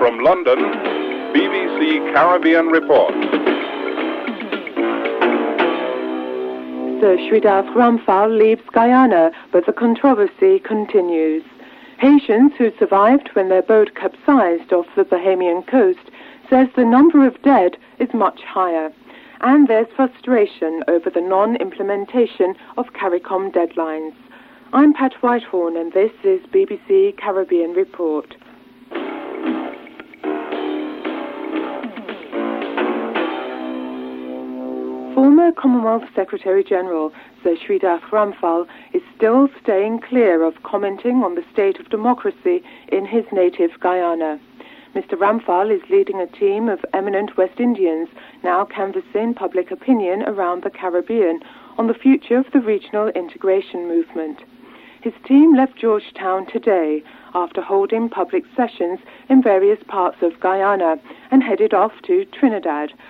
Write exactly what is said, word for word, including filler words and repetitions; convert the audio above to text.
From London, B B C Caribbean Report. Sir Shridath Ramphal leaves Guyana, but the controversy continues. Haitians who survived when their boat capsized off the Bahamian coast says the number of dead is much higher. And there's frustration over the non-implementation of CARICOM deadlines. I'm Pat Whitehorn, and this is B B C Caribbean Report. Former Commonwealth Secretary-General Sir Shridath Ramphal is still staying clear of commenting on the state of democracy in his native Guyana. Mister Ramphal is leading a team of eminent West Indians now canvassing public opinion around the Caribbean on the future of the regional integration movement. His team left Georgetown today after holding public sessions in various parts of Guyana and headed off to Trinidad,